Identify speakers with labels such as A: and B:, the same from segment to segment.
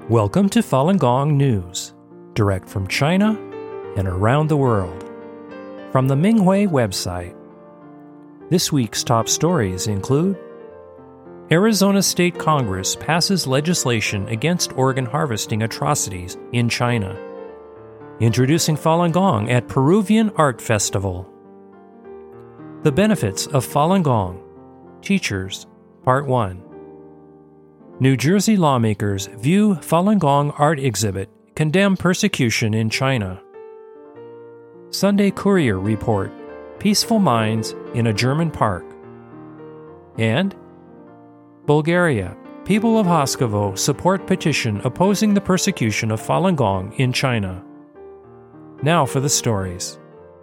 A: Welcome to Falun Gong News, direct from China and around the world. From the Minghui website, this week's top stories include: Arizona State Congress passes legislation against organ harvesting atrocities in China. Introducing Falun Gong at Peruvian Art Festival. The benefits of Falun Gong. Teachers, Part 1. New Jersey lawmakers view Falun Gong art exhibit condemn persecution in China. Sunday Courier report, peaceful minds in a German park. And Bulgaria, people of Haskovo support petition opposing the persecution of Falun Gong in China. Now for the stories.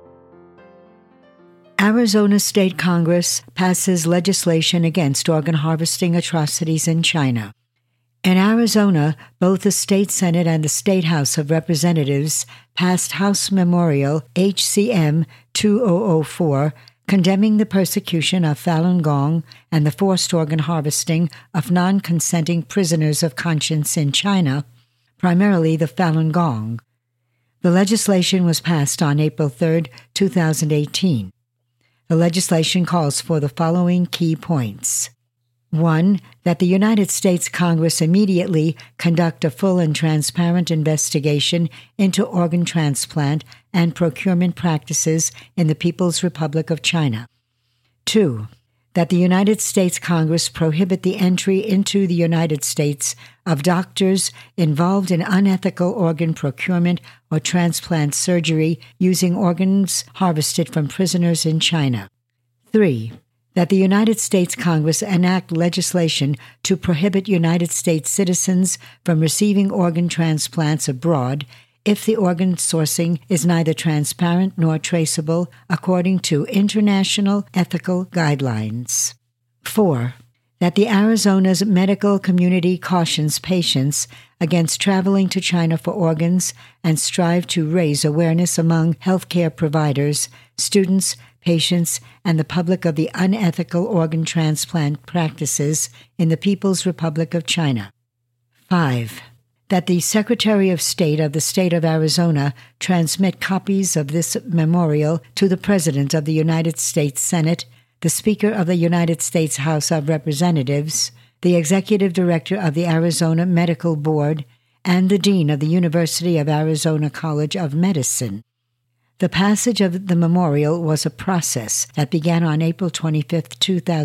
B: Arizona State Congress passes legislation against organ harvesting atrocities in China. In Arizona, both the State Senate and the State House of Representatives passed House Memorial HCM 2004 condemning the persecution of Falun Gong and the forced organ harvesting of non-consenting prisoners of conscience in China, primarily the Falun Gong. The legislation was passed on April 3, 2018. The legislation calls for the following key points. 1. That the United States Congress immediately conduct a full and transparent investigation into organ transplant and procurement practices in the People's Republic of China. 2. That the United States Congress prohibit the entry into the United States of doctors involved in unethical organ procurement or transplant surgery using organs harvested from prisoners in China. 3. That the United States Congress enact legislation to prohibit United States citizens from receiving organ transplants abroad if the organ sourcing is neither transparent nor traceable according to international ethical guidelines. 4. That the Arizona's medical community cautions patients against traveling to China for organs and strive to raise awareness among healthcare providers, students, patients, and the public of the unethical organ transplant practices in the People's Republic of China. 5. That the Secretary of State of the State of Arizona transmit copies of this memorial to the President of the United States Senate, the Speaker of the United States House of Representatives, the Executive Director of the Arizona Medical Board, and the Dean of the University of Arizona College of Medicine. The passage of the memorial was a process that began on April 25,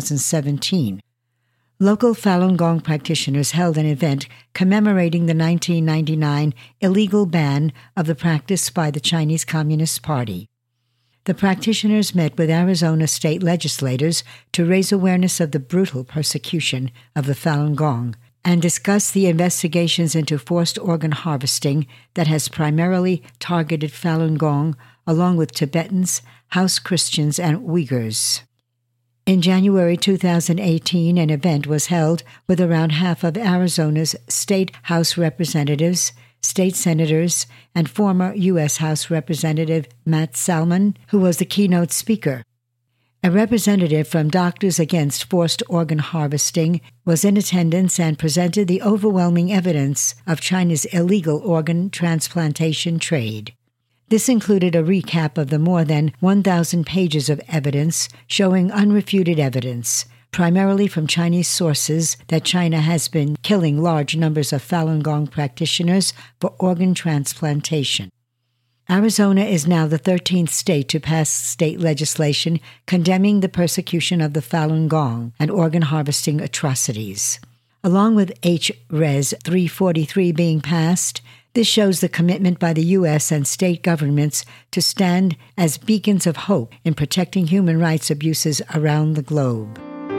B: 2017. Local Falun Gong practitioners held an event commemorating the 1999 illegal ban of the practice by the Chinese Communist Party. The practitioners met with Arizona state legislators to raise awareness of the brutal persecution of the Falun Gong and discuss the investigations into forced organ harvesting that has primarily targeted Falun Gong, along with Tibetans, House Christians, and Uyghurs. In January 2018, an event was held with around half of Arizona's state House representatives, state senators, and former U.S. House Representative Matt Salmon, who was the keynote speaker. A representative from Doctors Against Forced Organ Harvesting was in attendance and presented the overwhelming evidence of China's illegal organ transplantation trade. This included a recap of the more than 1,000 pages of evidence showing unrefuted evidence, primarily from Chinese sources, that China has been killing large numbers of Falun Gong practitioners for organ transplantation. Arizona is now the 13th state to pass state legislation condemning the persecution of the Falun Gong and organ harvesting atrocities. Along with H-Res 343 being passed, this shows the commitment by the U.S. and state governments to stand as beacons of hope in protecting human rights abuses around the globe.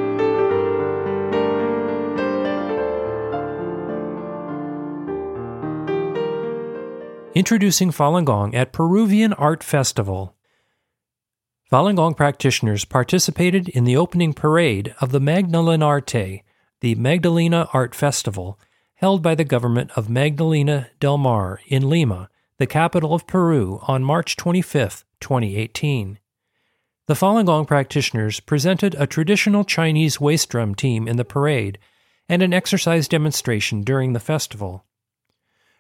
A: Introducing Falun Gong at Peruvian Art Festival. Falun Gong practitioners participated in the opening parade of the Magdalenarte, the Magdalena Art Festival, held by the government of Magdalena del Mar in Lima, the capital of Peru, on March 25, 2018. The Falun Gong practitioners presented a traditional Chinese waist drum team in the parade and an exercise demonstration during the festival.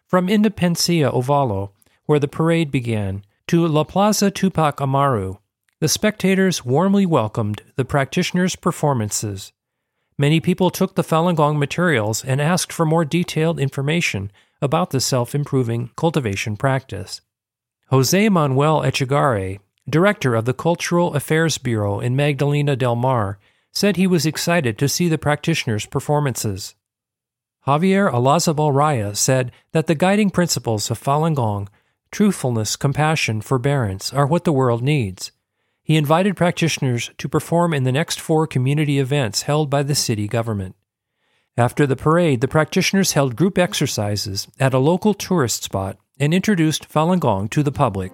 A: From Independencia Ovalo, where the parade began, to La Plaza Tupac Amaru, the spectators warmly welcomed the practitioners' performances. Many people took the Falun Gong materials and asked for more detailed information about the self-improving cultivation practice. Jose Manuel Echegaray, director of the Cultural Affairs Bureau in Magdalena del Mar, said he was excited to see the practitioners' performances. Javier Olazabal Raya said that the guiding principles of Falun Gong, truthfulness, compassion, forbearance, are what the world needs. He invited practitioners to perform in the next 4 community events held by the city government. After the parade, the practitioners held group exercises at a local tourist spot and introduced Falun Gong to the public.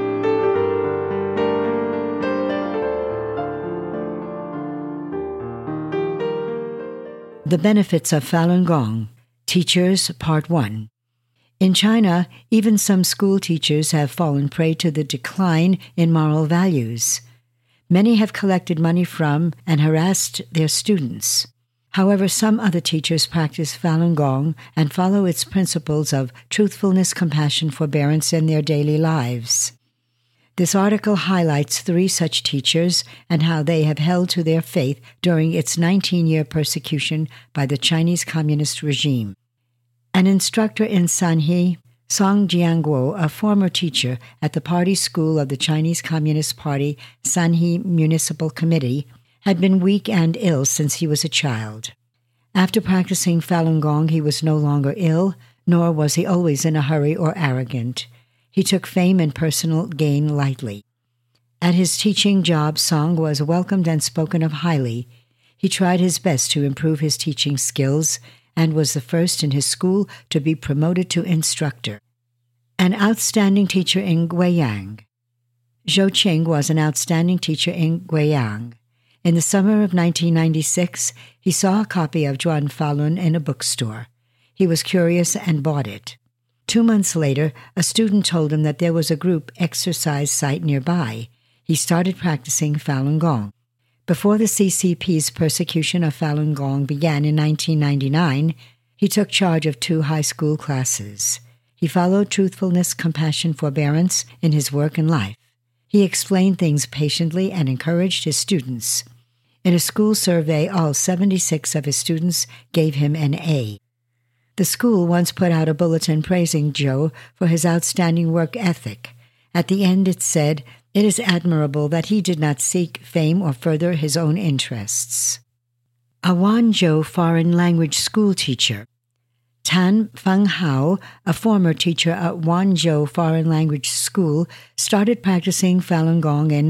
B: The Benefits of Falun Gong, Teachers, Part 1. In China, even some school teachers have fallen prey to the decline in moral values. Many have collected money from and harassed their students. However, some other teachers practice Falun Gong and follow its principles of truthfulness, compassion, forbearance in their daily lives. This article highlights 3 such teachers and how they have held to their faith during its 19-year persecution by the Chinese Communist regime. An instructor in Sanhe, Song Jianguo, a former teacher at the party school of the Chinese Communist Party Sanhe Municipal Committee, had been weak and ill since he was a child. After practicing Falun Gong, he was no longer ill, nor was he always in a hurry or arrogant. He took fame and personal gain lightly. At his teaching job, Song was welcomed and spoken of highly. He tried his best to improve his teaching skills and was the first in his school to be promoted to instructor. An outstanding teacher in Guiyang. Zhou Qing was an outstanding teacher in Guiyang. In the summer of 1996, he saw a copy of Zhuan Falun in a bookstore. He was curious and bought it. 2 months later, a student told him that there was a group exercise site nearby. He started practicing Falun Gong. Before the CCP's persecution of Falun Gong began in 1999, he took charge of 2 high school classes. He followed truthfulness, compassion, forbearance in his work and life. He explained things patiently and encouraged his students. In a school survey, all 76 of his students gave him an A. The school once put out a bulletin praising Zhou for his outstanding work ethic. At the end it said, "It is admirable that he did not seek fame or further his own interests." A Wanzhou foreign language school teacher. Tan Fenghao, a former teacher at Wanzhou Foreign Language School, started practicing Falun Gong in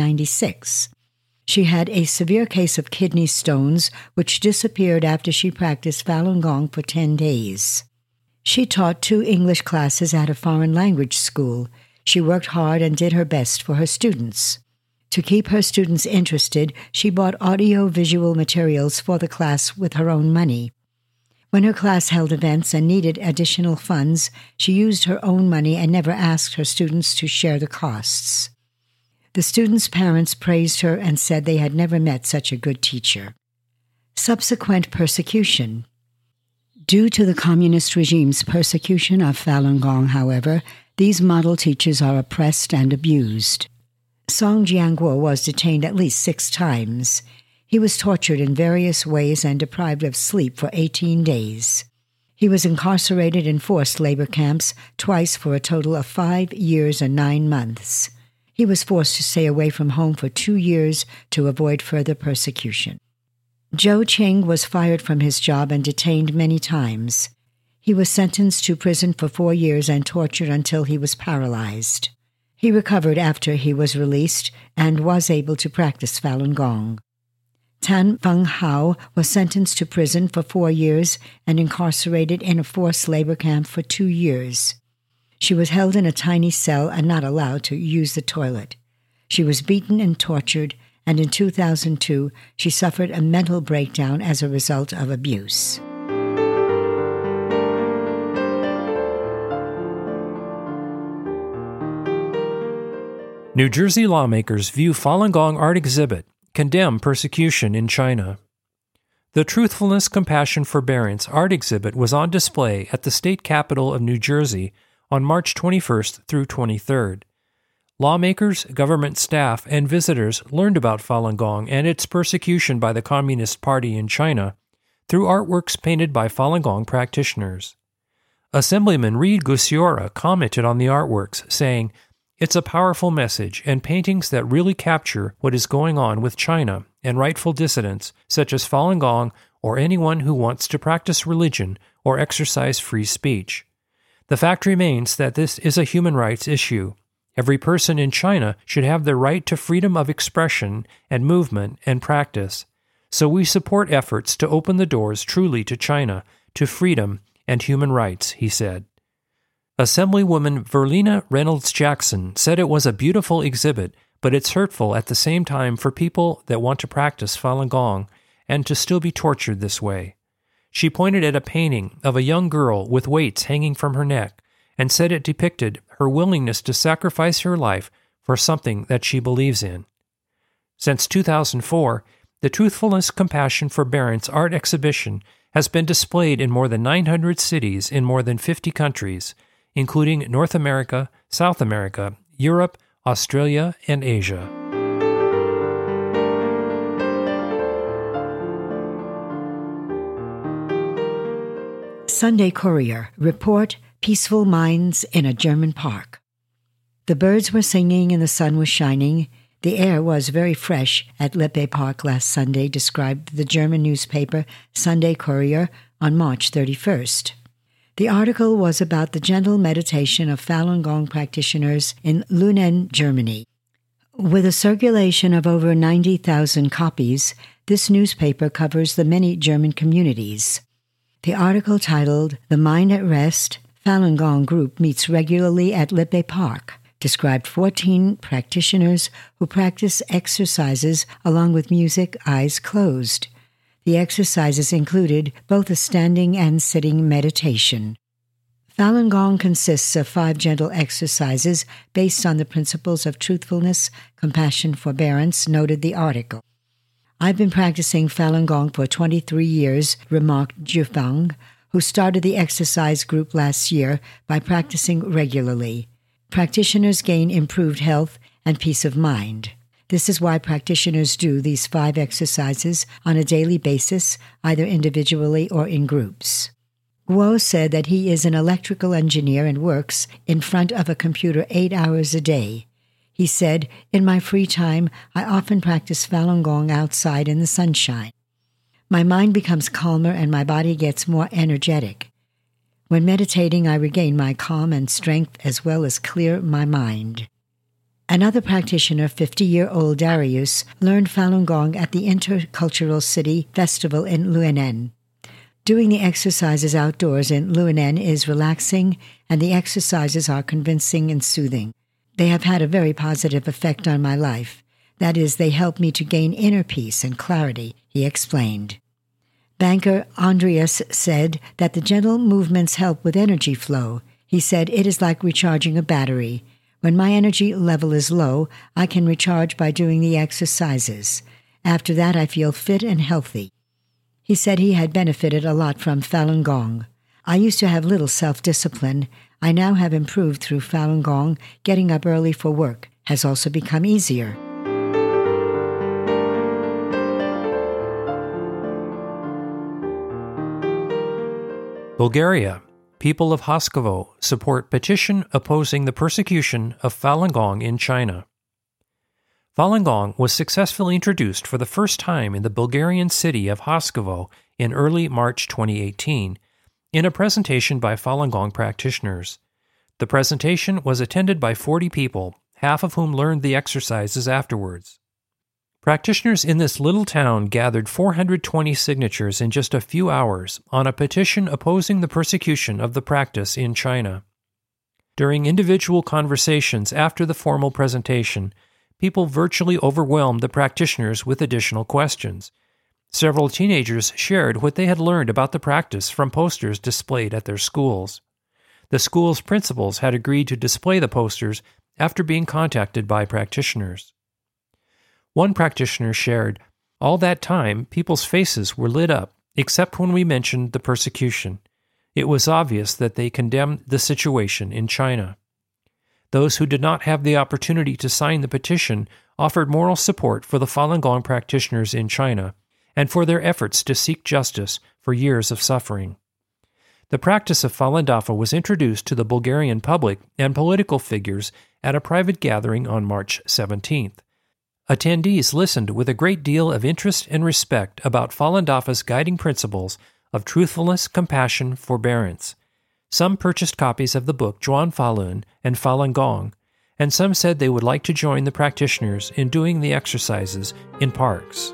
B: 1996. She had a severe case of kidney stones, which disappeared after she practiced Falun Gong for 10 days. She taught 2 English classes at a foreign language school. She worked hard and did her best for her students. To keep her students interested, she bought audio-visual materials for the class with her own money. When her class held events and needed additional funds, she used her own money and never asked her students to share the costs. The students' parents praised her and said they had never met such a good teacher. Subsequent persecution. Due to the communist regime's persecution of Falun Gong, however, these model teachers are oppressed and abused. Song Jianguo was detained at least 6 times. He was tortured in various ways and deprived of sleep for 18 days. He was incarcerated in forced labor camps twice for a total of 5 years and 9 months. He was forced to stay away from home for 2 years to avoid further persecution. Zhou Qing was fired from his job and detained many times. He was sentenced to prison for 4 years and tortured until he was paralyzed. He recovered after he was released and was able to practice Falun Gong. Tan Fenghao was sentenced to prison for 4 years and incarcerated in a forced labor camp for 2 years. She was held in a tiny cell and not allowed to use the toilet. She was beaten and tortured, and in 2002, she suffered a mental breakdown as a result of abuse.
A: New Jersey lawmakers view Falun Gong art exhibit, condemn persecution in China. The Truthfulness, Compassion, Forbearance art exhibit was on display at the state capitol of New Jersey on March 21st through 23rd. Lawmakers, government staff, and visitors learned about Falun Gong and its persecution by the Communist Party in China through artworks painted by Falun Gong practitioners. Assemblyman Reed Gusiora commented on the artworks, saying, "It's a powerful message and paintings that really capture what is going on with China and rightful dissidents such as Falun Gong or anyone who wants to practice religion or exercise free speech. The fact remains that this is a human rights issue. Every person in China should have the right to freedom of expression and movement and practice. So we support efforts to open the doors truly to China, to freedom and human rights," he said. Assemblywoman Verlina Reynolds-Jackson said it was a beautiful exhibit, but it's hurtful at the same time for people that want to practice Falun Gong and to still be tortured this way. She pointed at a painting of a young girl with weights hanging from her neck and said it depicted her willingness to sacrifice her life for something that she believes in. Since 2004, the Truthfulness, Compassion, Forbearance art exhibition has been displayed in more than 900 cities in more than 50 countries, including North America, South America, Europe, Australia, and Asia.
B: Sunday Courier report peaceful minds in a German park. The birds were singing and the sun was shining. The air was very fresh at Lippe Park last Sunday, described the German newspaper Sunday Courier on March 31st. The article was about the gentle meditation of Falun Gong practitioners in Lunen, Germany. With a circulation of over 90,000 copies, this newspaper covers the many German communities. The article titled "The Mind at Rest, Falun Gong Group Meets Regularly at Lippe Park" described 14 practitioners who practice exercises along with music, eyes closed. The exercises included both a standing and sitting meditation. Falun Gong consists of 5 gentle exercises based on the principles of truthfulness, compassion, forbearance, noted the article. "I've been practicing Falun Gong for 23 years, remarked Jufang, who started the exercise group last year by practicing regularly. Practitioners gain improved health and peace of mind. This is why practitioners do these 5 exercises on a daily basis, either individually or in groups." Guo said that he is an electrical engineer and works in front of a computer 8 hours a day. He said, "In my free time, I often practice Falun Gong outside in the sunshine. My mind becomes calmer and my body gets more energetic. When meditating, I regain my calm and strength as well as clear my mind." Another practitioner, 50-year-old Darius, learned Falun Gong at the Intercultural City Festival in Lunen. Doing the exercises outdoors in Lunen is relaxing, and the exercises are convincing and soothing. They have had a very positive effect on my life. That is, they help me to gain inner peace and clarity, he explained. Banker Andreas said that the gentle movements help with energy flow. He said, "It is like recharging a battery. When my energy level is low, I can recharge by doing the exercises. After that, I feel fit and healthy." He said he had benefited a lot from Falun Gong. "I used to have little self-discipline. I now have improved through Falun Gong. Getting up early for work has also become easier."
A: Bulgaria. People of Haskovo support petition opposing the persecution of Falun Gong in China. Falun Gong was successfully introduced for the first time in the Bulgarian city of Haskovo in early March 2018 in a presentation by Falun Gong practitioners. The presentation was attended by 40 people, half of whom learned the exercises afterwards. Practitioners in this little town gathered 420 signatures in just a few hours on a petition opposing the persecution of the practice in China. During individual conversations after the formal presentation, people virtually overwhelmed the practitioners with additional questions. Several teenagers shared what they had learned about the practice from posters displayed at their schools. The school's principals had agreed to display the posters after being contacted by practitioners. One practitioner shared, All that time, people's faces were lit up, except when we mentioned the persecution. It was obvious that they condemned the situation in China. Those who did not have the opportunity to sign the petition offered moral support for the Falun Gong practitioners in China and for their efforts to seek justice for years of suffering. The practice of Falun Dafa was introduced to the Bulgarian public and political figures at a private gathering on March 17th. Attendees listened with a great deal of interest and respect about Falun Dafa's guiding principles of truthfulness, compassion, forbearance. Some purchased copies of the book Zhuan Falun and Falun Gong, and some said they would like to join the practitioners in doing the exercises in parks.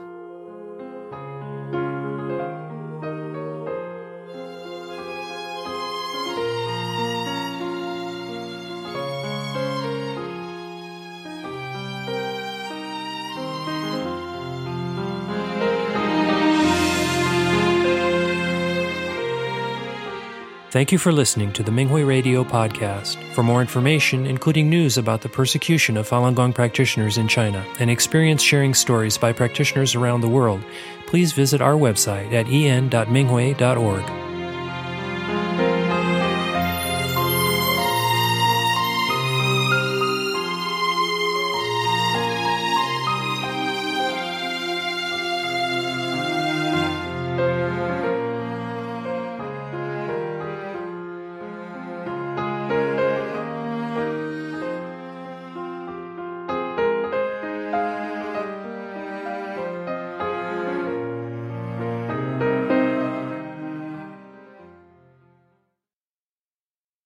A: Thank you for listening to the Minghui Radio podcast. For more information, including news about the persecution of Falun Gong practitioners in China and experience-sharing stories by practitioners around the world, please visit our website at en.minghui.org.